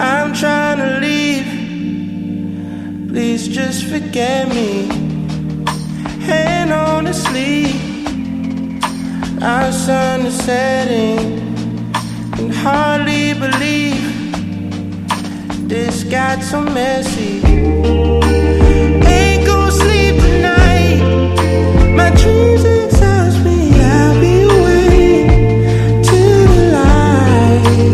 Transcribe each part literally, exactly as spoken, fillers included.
I'm trying to leave. Please just forget me. Hand on the sleeve. Our sun is setting. Can hardly believe this got so messy. Ain't gon' sleep tonight. My dreams exhaust me. I'll be waiting till the light.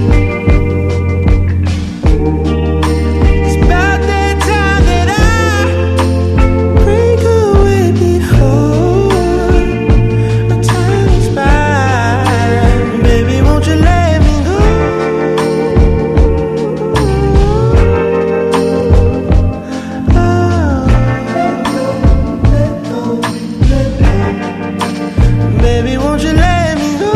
It's about that time that I break away before the time expires. Baby, won't you let me go? Baby, won't you let me go?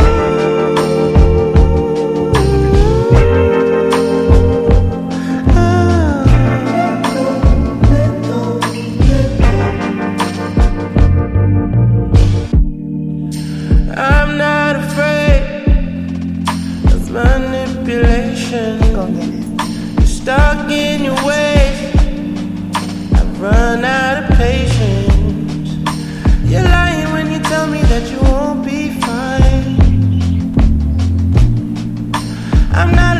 I'm not afraid of manipulation. You're stuck in your ways. I've run out of patience. You're lying when you tell me that you won't be fine. I'm not